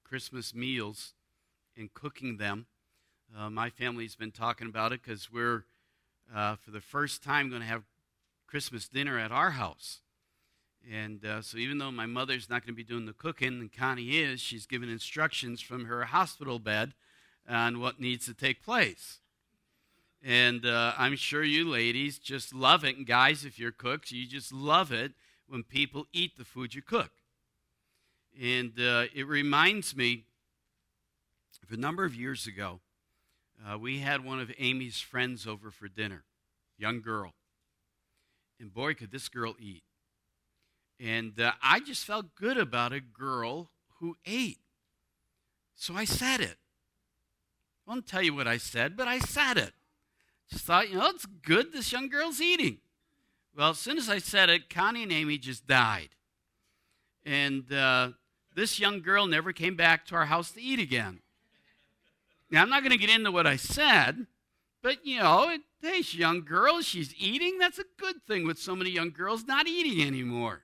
Christmas meals and cooking them. My family's been talking about it because we're, for the first time, going to have Christmas dinner at our house. And so even though my mother's not going to be doing the cooking, and Connie is, she's given instructions from her hospital bed on what needs to take place. And I'm sure you ladies just love it. And guys, if you're cooks, you just love it when people eat the food you cook. And it reminds me of a number of years ago, we had one of Amy's friends over for dinner, young girl. And boy, could this girl eat. And I just felt good about a girl who ate. So I said it. I won't tell you what I said, but I said it. Just thought, it's good this young girl's eating. Well, as soon as I said it, Connie and Amy just died. And this young girl never came back to our house to eat again. Now, I'm not going to get into what I said, but, hey, she's a young girl, she's eating. That's a good thing with so many young girls not eating anymore.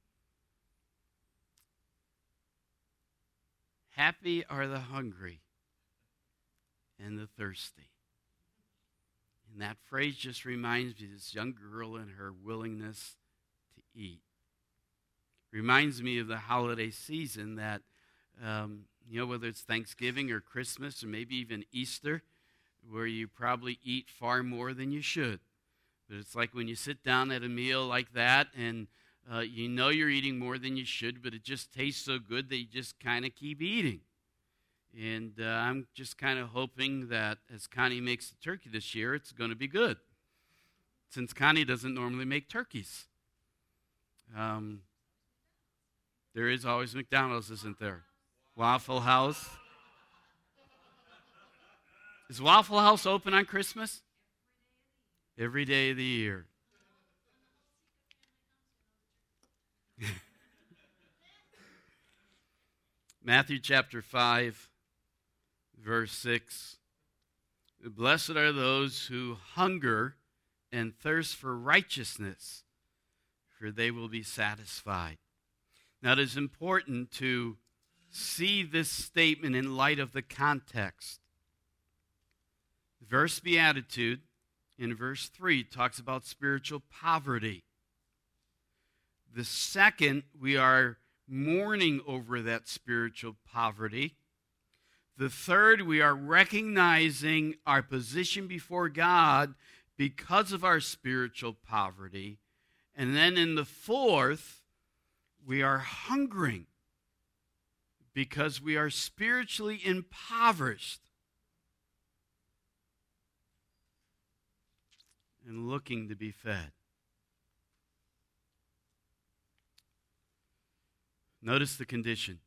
Happy are the hungry and the thirsty. And that phrase just reminds me of this young girl and her willingness to eat. Reminds me of the holiday season that, whether it's Thanksgiving or Christmas or maybe even Easter, where you probably eat far more than you should. But it's like when you sit down at a meal like that and you're eating more than you should, but it just tastes so good that you just kind of keep eating. And I'm just kind of hoping that as Connie makes the turkey this year, it's going to be good, since Connie doesn't normally make turkeys. There is always McDonald's, isn't there? Waffle House. Is Waffle House open on Christmas? Every day of the year. Matthew chapter 5, verse 6. Blessed are those who hunger and thirst for righteousness, for they will be satisfied. Now, it is important to see this statement in light of the context. The verse Beatitude in verse 3 talks about spiritual poverty. The second, we are mourning over that spiritual poverty. The third, we are recognizing our position before God because of our spiritual poverty. And then in the fourth, we are hungering because we are spiritually impoverished and looking to be fed. Notice the condition.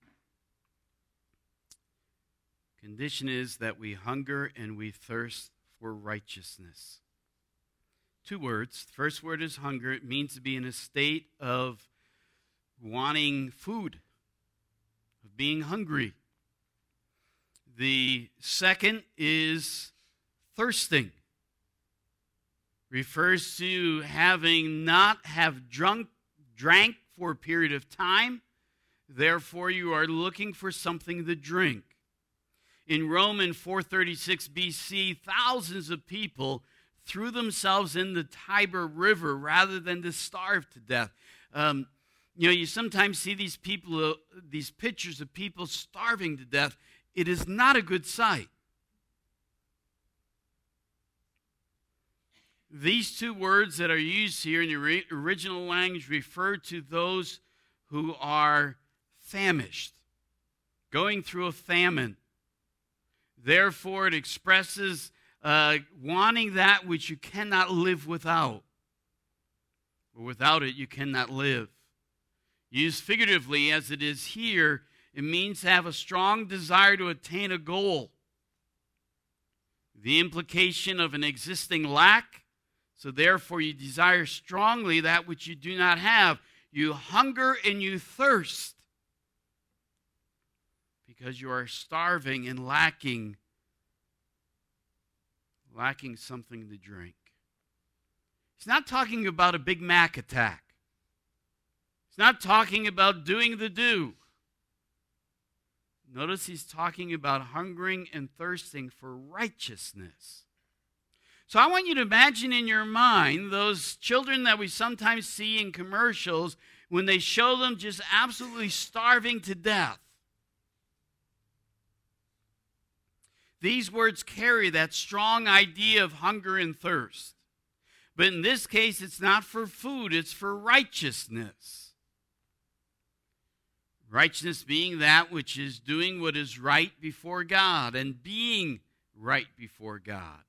Condition is that we hunger and we thirst for righteousness. Two words. The first word is hunger. It means to be in a state of wanting food, of being hungry. The second is thirsting. Refers to having not have drank for a period of time, therefore you are looking for something to drink. In Rome in 436 BC, thousands of people threw themselves in the Tiber River rather than to starve to death. You sometimes see these pictures of people starving to death. It is not a good sight. These two words that are used here in the original language refer to those who are famished, going through a famine. Therefore, it expresses wanting that which you cannot live without. Or without it, you cannot live. Used figuratively as it is here, it means to have a strong desire to attain a goal. The implication of an existing lack. So therefore you desire strongly that which you do not have. You hunger and you thirst because you are starving and lacking something to drink. He's not talking about a Big Mac attack. He's not talking about doing the do. Notice he's talking about hungering and thirsting for righteousness. So I want you to imagine in your mind those children that we sometimes see in commercials when they show them just absolutely starving to death. These words carry that strong idea of hunger and thirst. But in this case, it's not for food, it's for righteousness. Righteousness being that which is doing what is right before God and being right before God.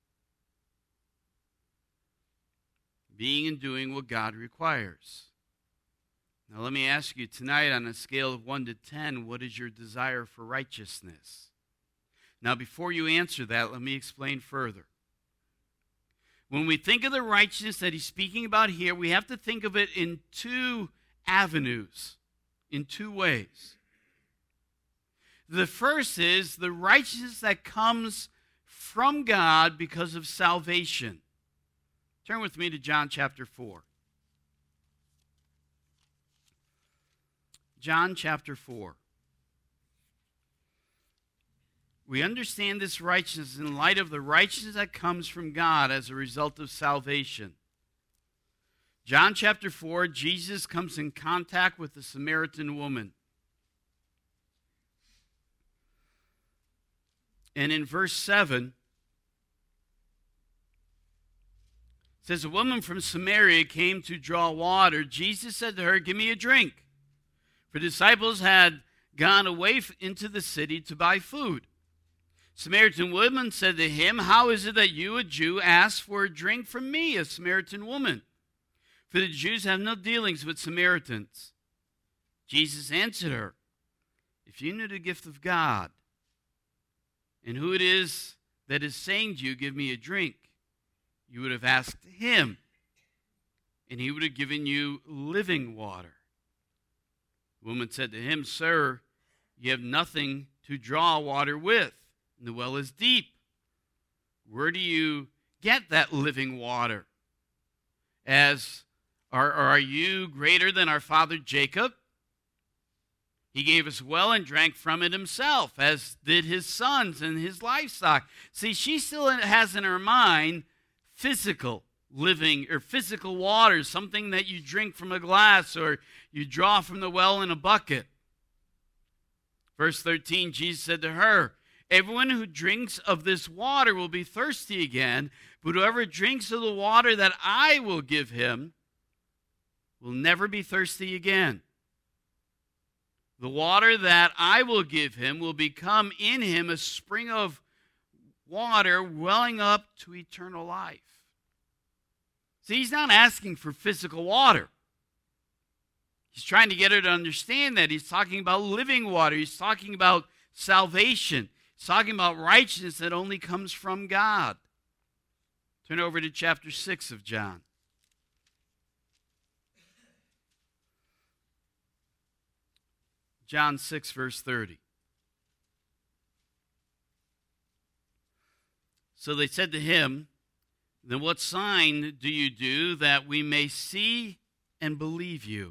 Being and doing what God requires. Now let me ask you tonight, on a scale of 1 to 10, what is your desire for righteousness? Now before you answer that, let me explain further. When we think of the righteousness that he's speaking about here, we have to think of it in two avenues, in two ways. The first is the righteousness that comes from God because of salvation. Turn with me to John chapter 4. John chapter 4. We understand this righteousness in light of the righteousness that comes from God as a result of salvation. John chapter 4, Jesus comes in contact with the Samaritan woman. And in verse 7, it says, a woman from Samaria came to draw water. Jesus said to her, give me a drink. For the disciples had gone away into the city to buy food. Samaritan woman said to him, how is it that you, a Jew, ask for a drink from me, a Samaritan woman? For the Jews have no dealings with Samaritans. Jesus answered her, if you knew the gift of God, and who it is that is saying to you, give me a drink, you would have asked him, and he would have given you living water. The woman said to him, sir, you have nothing to draw water with, and the well is deep. Where do you get that living water? Are you greater than our father Jacob? He gave us well and drank from it himself, as did his sons and his livestock. See, she still has in her mind physical living or physical water, something that you drink from a glass or you draw from the well in a bucket. Verse 13, Jesus said to her, everyone who drinks of this water will be thirsty again, but whoever drinks of the water that I will give him will never be thirsty again. The water that I will give him will become in him a spring of water welling up to eternal life. See, he's not asking for physical water. He's trying to get her to understand that. He's talking about living water. He's talking about salvation. He's talking about righteousness that only comes from God. Turn over to chapter 6 of John. John 6, verse 30. So they said to him, then what sign do you do that we may see and believe you?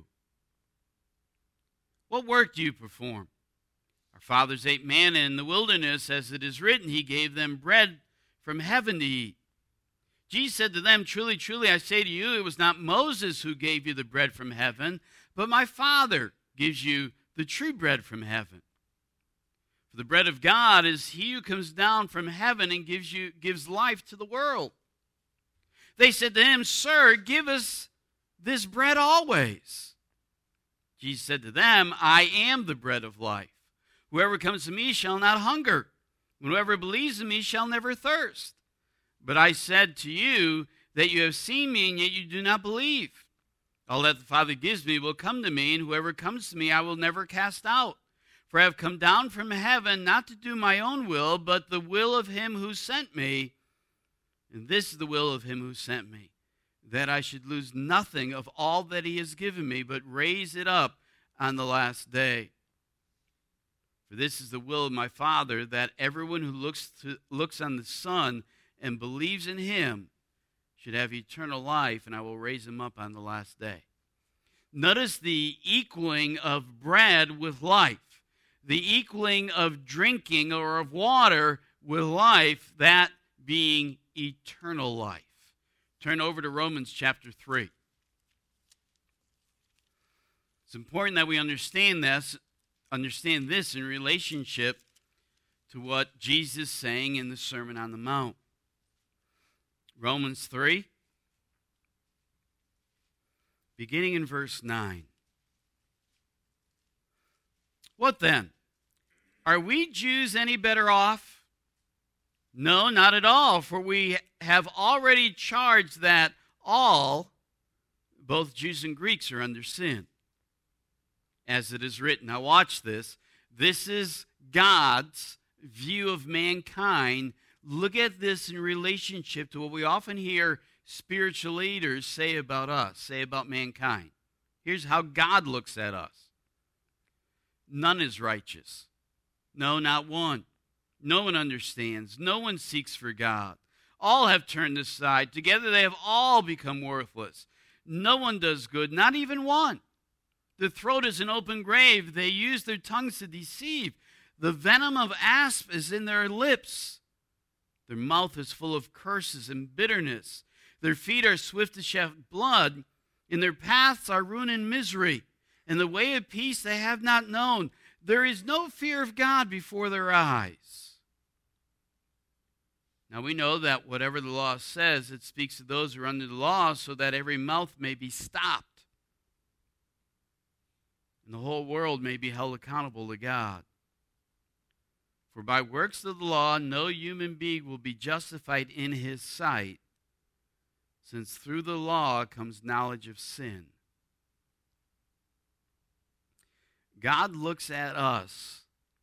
What work do you perform? Our fathers ate manna in the wilderness, as it is written, he gave them bread from heaven to eat. Jesus said to them, truly, truly, I say to you, it was not Moses who gave you the bread from heaven, but my Father gives you the true bread from heaven. For the bread of God is he who comes down from heaven and gives life to the world. They said to him, sir, give us this bread always. Jesus said to them, I am the bread of life. Whoever comes to me shall not hunger, and whoever believes in me shall never thirst. But I said to you that you have seen me, and yet you do not believe. All that the Father gives me will come to me, and whoever comes to me I will never cast out. For I have come down from heaven not to do my own will, but the will of him who sent me. And this is the will of him who sent me, that I should lose nothing of all that he has given me, but raise it up on the last day. For this is the will of my Father, that everyone who looks on the Son and believes in him should have eternal life, and I will raise him up on the last day. Notice the equaling of bread with life. the equaling of drinking or of water with life, that being eternal life. Turn over to Romans chapter 3. It's important that we understand this in relationship to what Jesus is saying in the Sermon on the Mount. Romans 3, beginning in verse 9. What then? Are we Jews any better off? No, not at all, for we have already charged that all, both Jews and Greeks, are under sin. As it is written. Now watch this. This is God's view of mankind. Look at this in relationship to what we often hear spiritual leaders say about us, say about mankind. Here's how God looks at us. None is righteous. No, not one. No one understands. No one seeks for God. All have turned aside. Together they have all become worthless. No one does good, not even one. The throat is an open grave. They use their tongues to deceive. The venom of asp is in their lips. Their mouth is full of curses and bitterness. Their feet are swift to shed blood. In their paths are ruin and misery. And the way of peace they have not known. There is no fear of God before their eyes. Now we know that whatever the law says, it speaks to those who are under the law so that every mouth may be stopped. And the whole world may be held accountable to God. For by works of the law, no human being will be justified in his sight, since through the law comes knowledge of sin. God looks at us,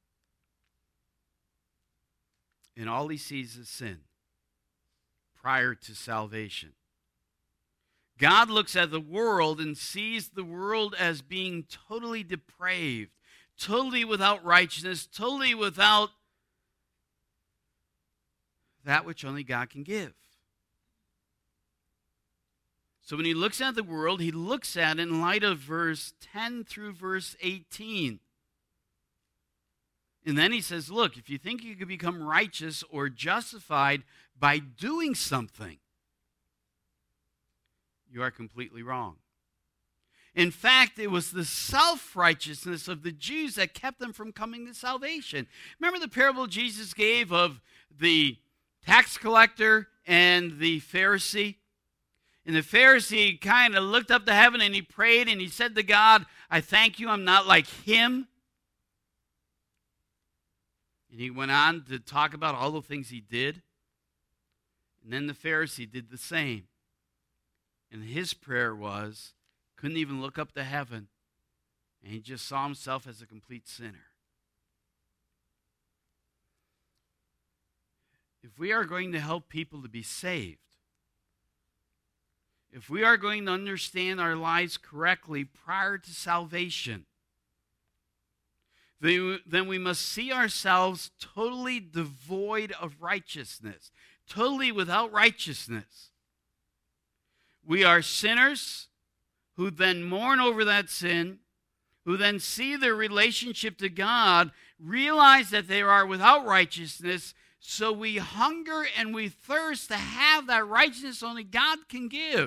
and all he sees is sin prior to salvation. God looks at the world and sees the world as being totally depraved, totally without righteousness, totally without that which only God can give. So when he looks at the world, he looks at it in light of verse 10 through verse 18. And then he says, look, if you think you could become righteous or justified by doing something, you are completely wrong. In fact, it was the self-righteousness of the Jews that kept them from coming to salvation. Remember the parable Jesus gave of the tax collector and the Pharisee? And the Pharisee kind of looked up to heaven and he prayed and he said to God, I thank you, I'm not like him. And he went on to talk about all the things he did. And then the Pharisee did the same. And his prayer was, couldn't even look up to heaven. And he just saw himself as a complete sinner. If we are going to help people to be saved, if we are going to understand our lives correctly prior to salvation, then we must see ourselves totally devoid of righteousness, totally without righteousness. We are sinners who then mourn over that sin, who then see their relationship to God, realize that they are without righteousness, so we hunger and we thirst to have that righteousness only God can give.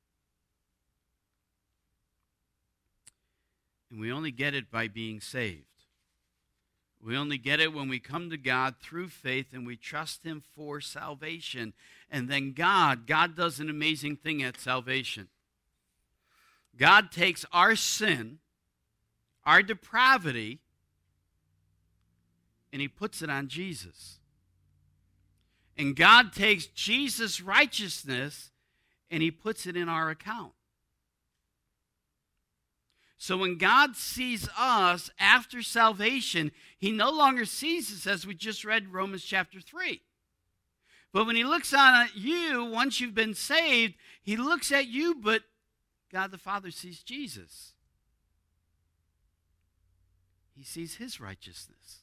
And we only get it by being saved. We only get it when we come to God through faith and we trust him for salvation. And then God does an amazing thing at salvation. God takes our sin, our depravity, and he puts it on Jesus. And God takes Jesus' righteousness and he puts it in our account. So when God sees us after salvation, he no longer sees us as we just read Romans chapter 3. But when he looks on at you, once you've been saved, he looks at you, but God the Father sees Jesus. He sees his righteousness.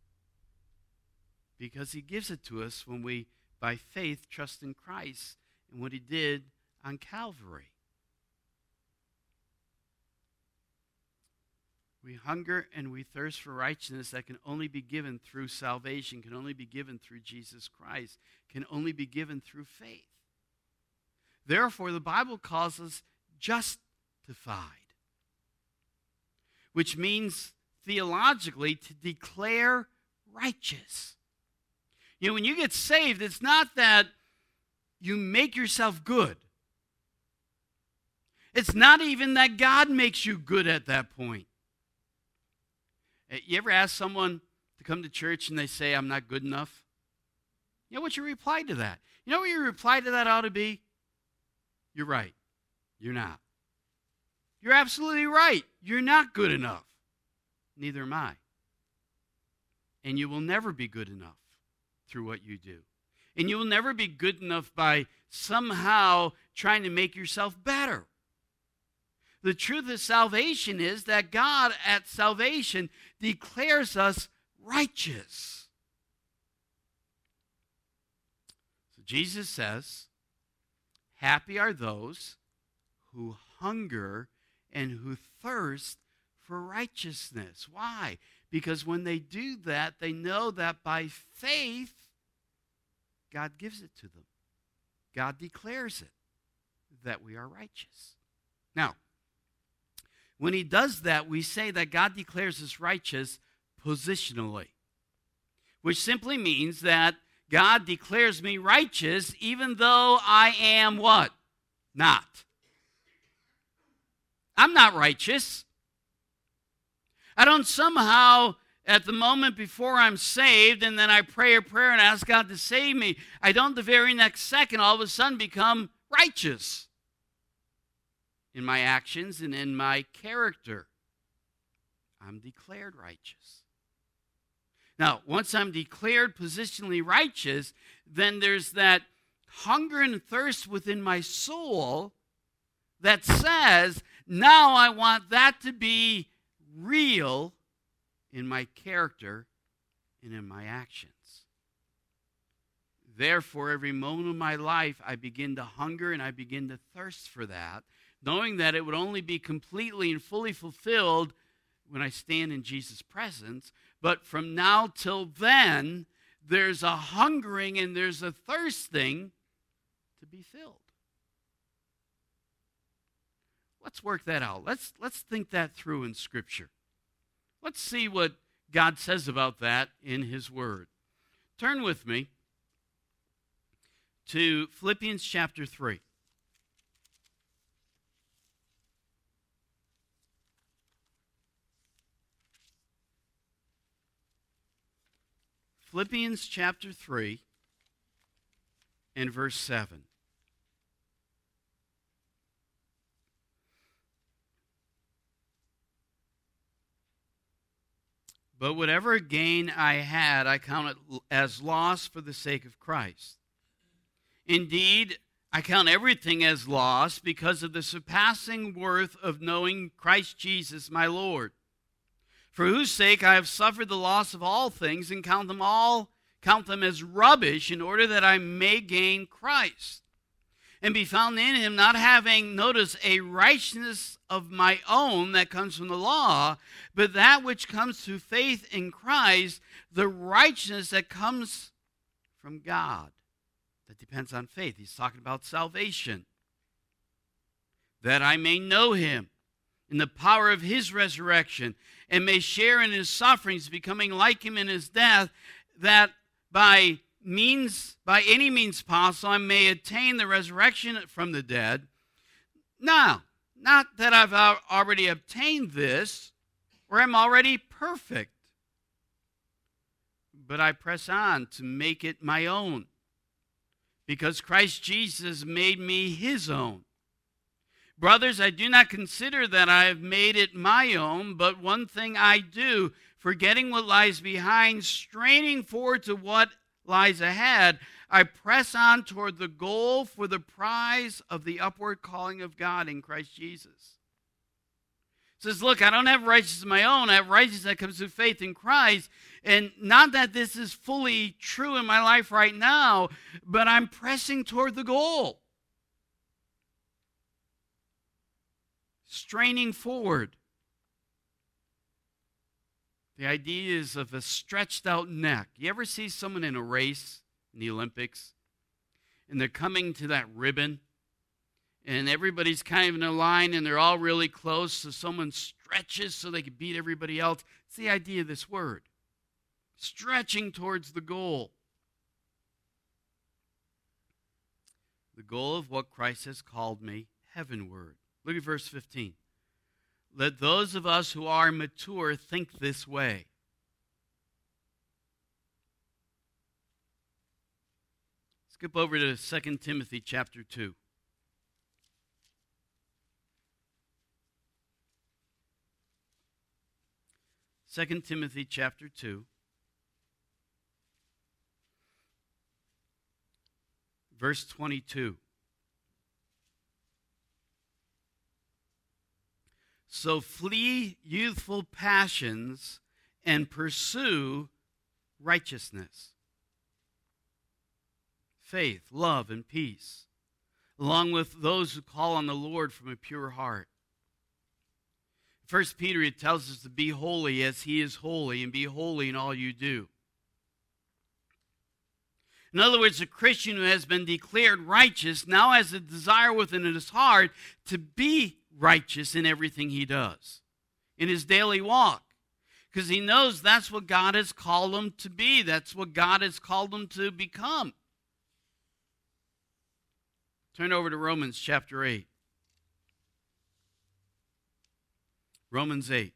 Because he gives it to us when we, by faith, trust in Christ and what he did on Calvary. We hunger and we thirst for righteousness that can only be given through salvation, can only be given through Jesus Christ, can only be given through faith. Therefore, the Bible calls us justified, which means theologically to declare righteous. You know, when you get saved, it's not that you make yourself good. It's not even that God makes you good at that point. You ever ask someone to come to church and they say, I'm not good enough? You know what your reply to that? You know what your reply to that ought to be? You're right. You're not. You're absolutely right. You're not good enough. Neither am I. And you will never be good enough through what you do. And you will never be good enough by somehow trying to make yourself better. The truth of salvation is that God at salvation declares us righteous. So Jesus says, happy are those who hunger and who thirst for righteousness. Why? Because when they do that, they know that by faith, God gives it to them. God declares it, that we are righteous. Now, when he does that, we say that God declares us righteous positionally, which simply means that God declares me righteous even though I am what? Not. I'm not righteous. I don't somehow, at the moment before I'm saved, and then I pray a prayer and ask God to save me, I don't the very next second all of a sudden become righteous in my actions and in my character. I'm declared righteous. Now, once I'm declared positionally righteous, then there's that hunger and thirst within my soul that says, now I want that to be real in my character and in my actions. Therefore, every moment of my life, I begin to hunger and I begin to thirst for that, knowing that it would only be completely and fully fulfilled when I stand in Jesus' presence. But from now till then, there's a hungering and there's a thirsting to be filled. Let's work that out. Let's think that through in Scripture. Let's see what God says about that in His Word. Turn with me to Philippians chapter 3. Philippians chapter 3 and verse 7. But whatever gain I had, I count it as loss for the sake of Christ. Indeed, I count everything as loss because of the surpassing worth of knowing Christ Jesus my Lord, for whose sake I have suffered the loss of all things and count them as rubbish in order that I may gain Christ and be found in him, not having, notice, a righteousness of my own that comes from the law, but that which comes through faith in Christ, the righteousness that comes from God. That depends on faith. He's talking about salvation. That I may know him in the power of his resurrection and may share in his sufferings, becoming like him in his death, that by any means possible I may attain the resurrection from the dead. Now, not that I've already obtained this, or I'm already perfect, but I press on to make it my own, because Christ Jesus made me his own. Brothers, I do not consider that I have made it my own, but one thing I do, forgetting what lies behind, straining forward to what lies ahead, I press on toward the goal for the prize of the upward calling of God in Christ Jesus. It says, look, I don't have righteousness of my own. I have righteousness that comes through faith in Christ. And not that this is fully true in my life right now, but I'm pressing toward the goal. Straining forward. The idea is of a stretched out neck. You ever see someone in a race in the Olympics, and they're coming to that ribbon, and everybody's kind of in a line, and they're all really close, so someone stretches so they can beat everybody else? It's the idea of this word, stretching towards the goal. The goal of what Christ has called me heavenward. Look at verse 15. Let those of us who are mature think this way. Skip over to 2 Timothy chapter 2. 2 Timothy chapter 2. Verse 22. So flee youthful passions and pursue righteousness, faith, love, and peace, along with those who call on the Lord from a pure heart. 1 Peter, it tells us to be holy as he is holy, and be holy in all you do. In other words, a Christian who has been declared righteous now has a desire within his heart to be righteous in everything he does, in his daily walk, because he knows that's what God has called him to be. That's what God has called him to become. Turn over to Romans chapter 8. Romans 8.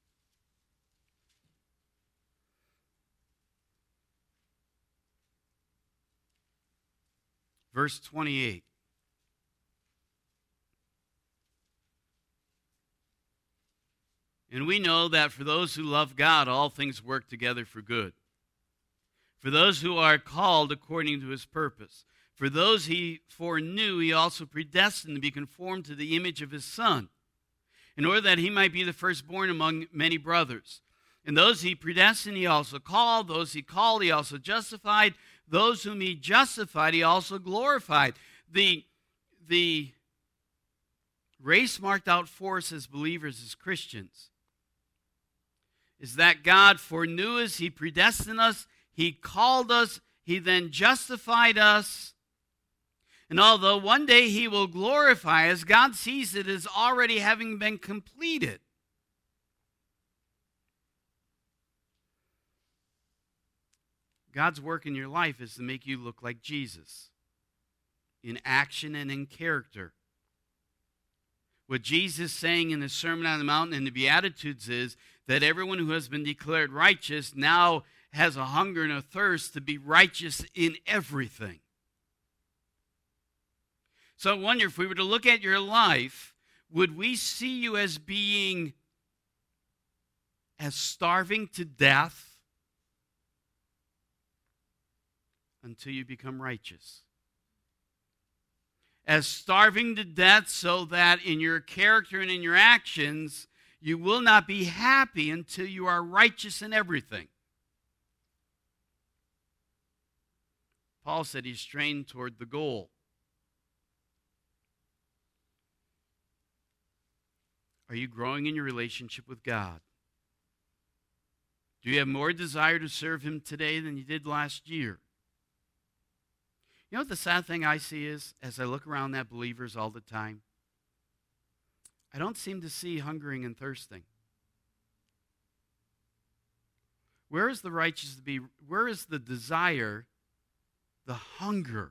Verse 28. And we know that for those who love God, all things work together for good. For those who are called according to his purpose. For those he foreknew, he also predestined to be conformed to the image of his Son, in order that he might be the firstborn among many brothers. And those he predestined, he also called. Those he called, he also justified. Those whom he justified, he also glorified. The race marked out for us as believers, as Christians, is that God foreknew us, he predestined us, he called us, he then justified us. And although one day he will glorify us, God sees it as already having been completed. God's work in your life is to make you look like Jesus in action and in character. What Jesus is saying in the Sermon on the Mount and the Beatitudes is that everyone who has been declared righteous now has a hunger and a thirst to be righteous in everything. So I wonder, if we were to look at your life, would we see you as being as starving to death until you become righteous? As starving to death so that in your character and in your actions, you will not be happy until you are righteous in everything. Paul said he's strained toward the goal. Are you growing in your relationship with God? Do you have more desire to serve him today than you did last year? You know what the sad thing I see is, as I look around at believers all the time, I don't seem to see hungering and thirsting. Where is the righteous to be? Where is the desire, the hunger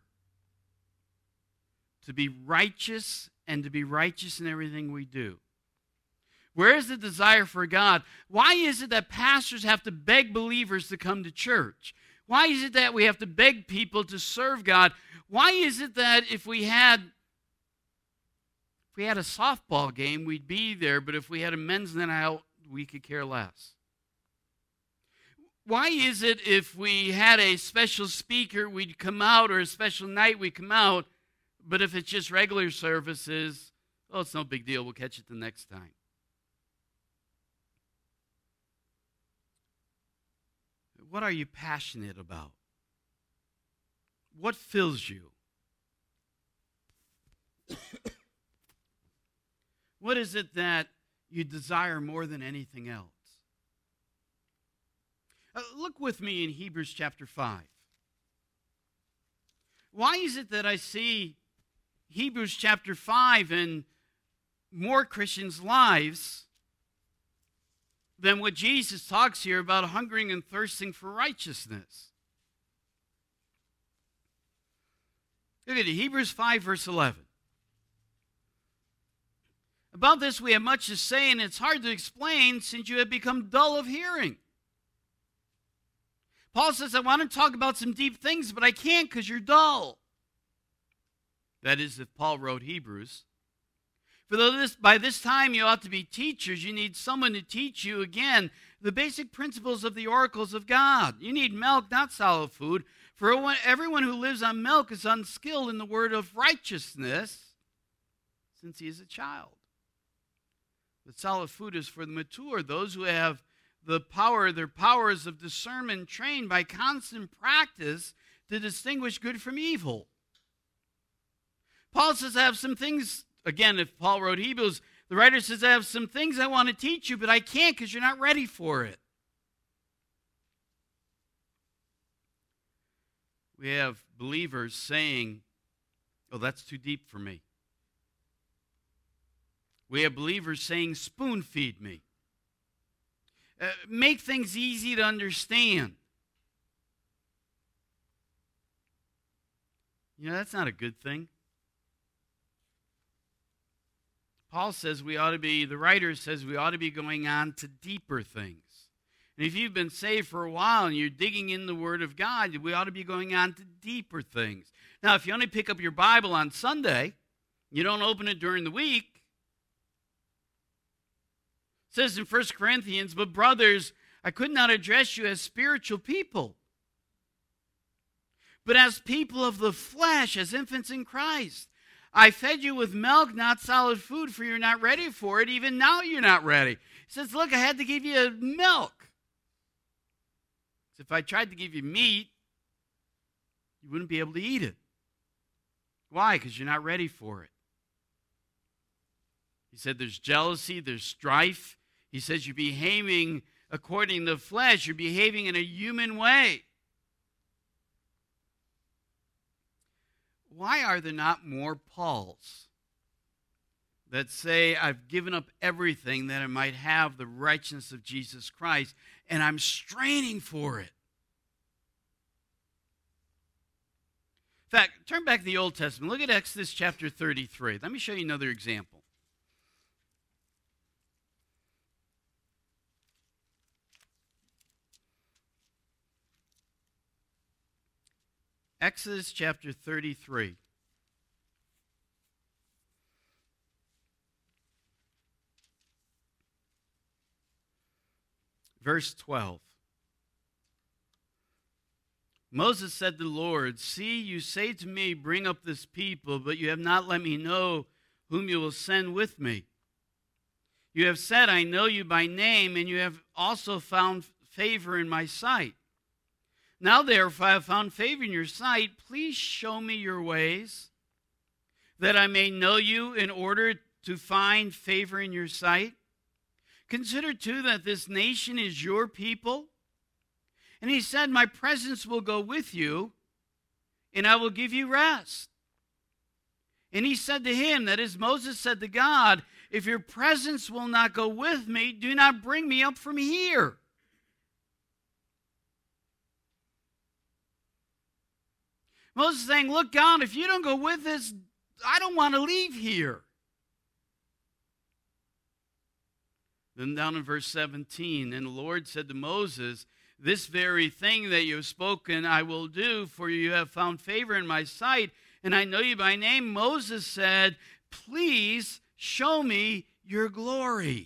to be righteous and to be righteous in everything we do? Where is the desire for God? Why is it that pastors have to beg believers to come to church? Why is it that we have to beg people to serve God? Why is it that if we had a softball game, we'd be there, but if we had a men's night out, we could care less? Why is it if we had a special speaker, we'd come out, or a special night, we'd come out, but if it's just regular services, oh, it's no big deal, we'll catch it the next time? What are you passionate about? What fills you? What is it that you desire more than anything else? Look with me in Hebrews chapter 5. Why is it that I see Hebrews chapter 5 in more Christians' lives than what Jesus talks here about hungering and thirsting for righteousness? Look at it, Hebrews 5, verse 11. About this we have much to say, and it's hard to explain since you have become dull of hearing. Paul says, I want to talk about some deep things, but I can't because you're dull. That is, if Paul wrote Hebrews. For though by this time you ought to be teachers, you need someone to teach you, again, the basic principles of the oracles of God. You need milk, not solid food. For everyone who lives on milk is unskilled in the word of righteousness, since he is a child. But solid food is for the mature, those who have their powers of discernment trained by constant practice to distinguish good from evil. Paul says, I have some things, again, if Paul wrote Hebrews, the writer says, I have some things I want to teach you, but I can't because you're not ready for it. We have believers saying, oh, that's too deep for me. We have believers saying, spoon feed me. Make things easy to understand. You know, that's not a good thing. Paul says the writer says we ought to be going on to deeper things. And if you've been saved for a while and you're digging in the Word of God, we ought to be going on to deeper things. Now, if you only pick up your Bible on Sunday, you don't open it during the week, it says in 1 Corinthians, but brothers, I could not address you as spiritual people, but as people of the flesh, as infants in Christ. I fed you with milk, not solid food, for you're not ready for it. Even now you're not ready. He says, look, I had to give you milk. If I tried to give you meat, you wouldn't be able to eat it. Why? Because you're not ready for it. He said there's jealousy, there's strife. He says you're behaving according to the flesh. You're behaving in a human way. Why are there not more Pauls that say, I've given up everything that I might have the righteousness of Jesus Christ, and I'm straining for it? In fact, turn back to the Old Testament. Look at Exodus chapter 33. Let me show you another example. Exodus chapter 33. Verse 12. Moses said to the Lord, see, you say to me, bring up this people, but you have not let me know whom you will send with me. You have said, I know you by name, and you have also found favor in my sight. Now, therefore, I have found favor in your sight. Please show me your ways, that I may know you in order to find favor in your sight. Consider, too, that this nation is your people. And he said, my presence will go with you, and I will give you rest. And he said to him, that is, Moses said to God, if your presence will not go with me, do not bring me up from here. Moses is saying, look, God, if you don't go with us, I don't want to leave here. Then down in verse 17, and the Lord said to Moses, this very thing that you have spoken I will do, for you have found favor in my sight, and I know you by name. Moses said, please show me your glory.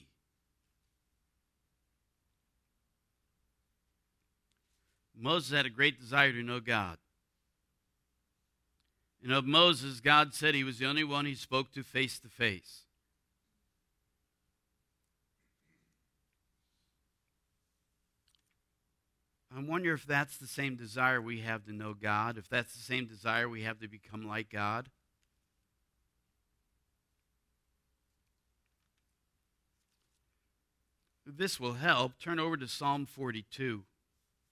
Moses had a great desire to know God. And of Moses, God said he was the only one he spoke to face to face. I wonder if that's the same desire we have to know God, if that's the same desire we have to become like God. This will help. Turn over to Psalm 42.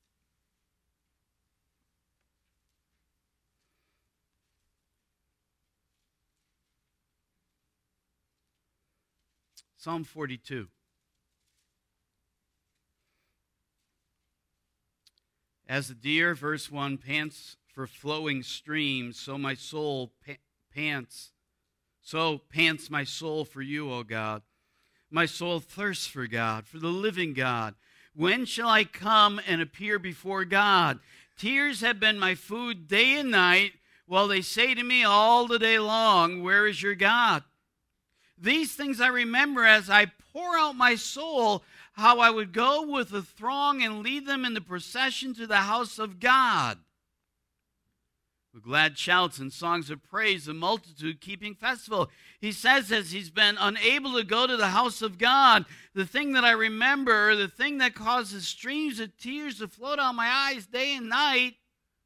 Psalm 42. As the deer, verse 1, pants for flowing streams, so my soul pants. So pants my soul for you, O God. My soul thirsts for God, for the living God. When shall I come and appear before God? Tears have been my food day and night, while they say to me all the day long, where is your God? These things I remember as I pour out my soul, how I would go with the throng and lead them in the procession to the house of God. With glad shouts and songs of praise, the multitude keeping festival. He says, as he's been unable to go to the house of God, the thing that I remember, the thing that causes streams of tears to flow down my eyes day and night,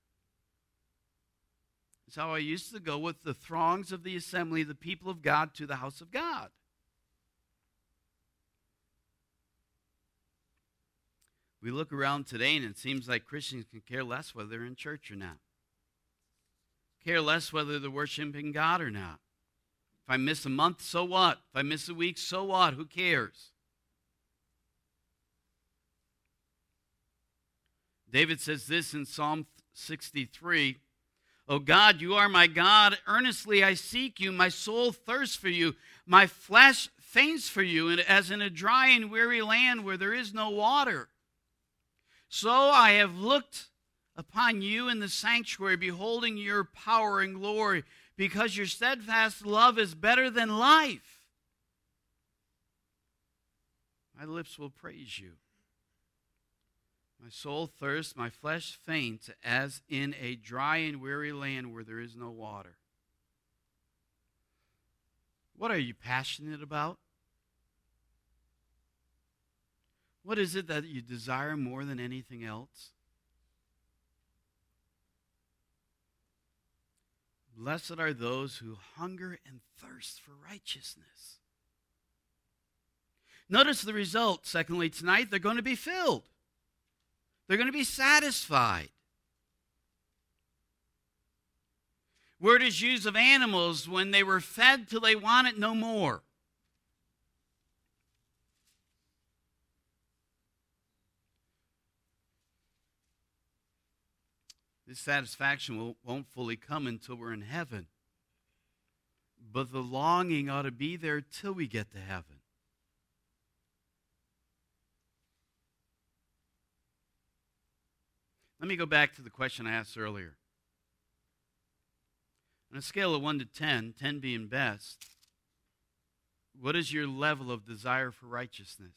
is how I used to go with the throngs of the assembly, the people of God, to the house of God. We look around today and it seems like Christians can care less whether they're in church or not. Care less whether they're worshiping God or not. If I miss a month, so what? If I miss a week, so what? Who cares? David says this in Psalm 63, O God, you are my God. Earnestly I seek you. My soul thirsts for you. My flesh faints for you, as in a dry and weary land where there is no water. So I have looked upon you in the sanctuary, beholding your power and glory, because your steadfast love is better than life. My lips will praise you. My soul thirsts, my flesh faints, as in a dry and weary land where there is no water. What are you passionate about? What is it that you desire more than anything else? Blessed are those who hunger and thirst for righteousness. Notice the result, secondly, tonight. They're going to be filled. They're going to be satisfied. Word is used of animals when they were fed till they wanted no more. This satisfaction won't fully come until we're in heaven. But the longing ought to be there till we get to heaven. Let me go back to the question I asked earlier. On a scale of 1 to 10, 10 being best, what is your level of desire for righteousness?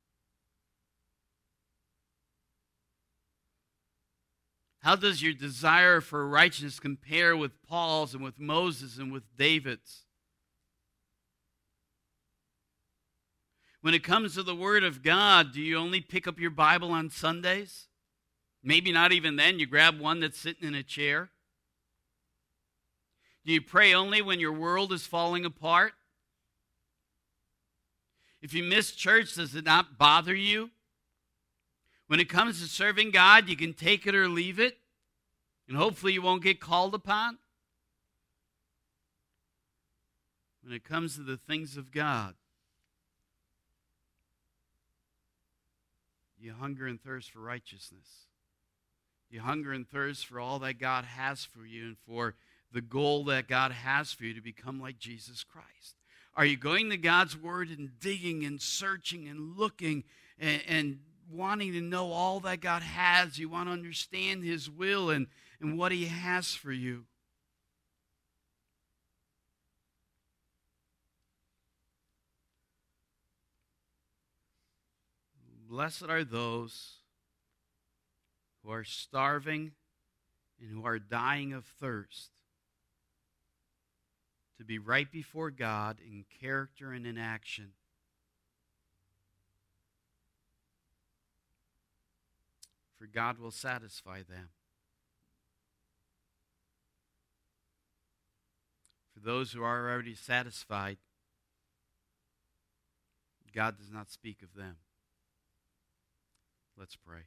How does your desire for righteousness compare with Paul's and with Moses and with David's? When it comes to the Word of God, do you only pick up your Bible on Sundays? Maybe not even then. You grab one that's sitting in a chair. Do you pray only when your world is falling apart? If you miss church, does it not bother you? When it comes to serving God, you can take it or leave it, and hopefully you won't get called upon. When it comes to the things of God, you hunger and thirst for righteousness. You hunger and thirst for all that God has for you and for the goal that God has for you to become like Jesus Christ. Are you going to God's Word and digging and searching and looking and wanting to know all that God has? You want to understand His will and what He has for you. Blessed are those who are starving and who are dying of thirst to be right before God in character and in action. For God will satisfy them. For those who are already satisfied, God does not speak of them. Let's pray.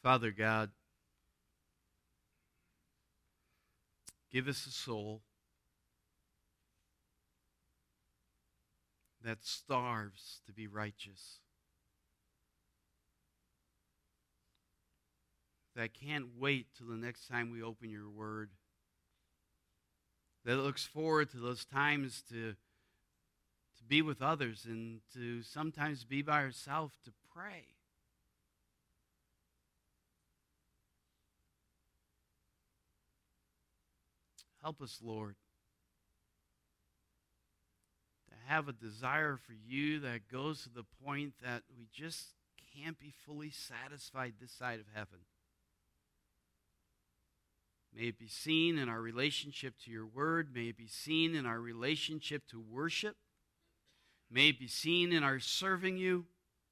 Father God, give us a soul that starves to be righteous, that can't wait till the next time we open your word, that looks forward to those times to be with others and to sometimes be by herself to pray. Help us, Lord, to have a desire for you that goes to the point that we just can't be fully satisfied this side of heaven. May it be seen in our relationship to your word. May it be seen in our relationship to worship. May it be seen in our serving you.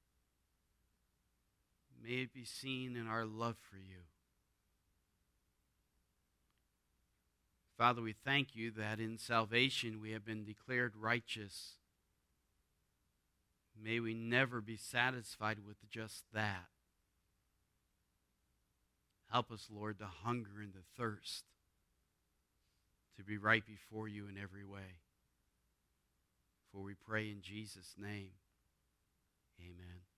May it be seen in our love for you. Father, we thank you that in salvation we have been declared righteous. May we never be satisfied with just that. Help us, Lord, to hunger and to thirst to be right before you in every way. For we pray in Jesus' name, amen.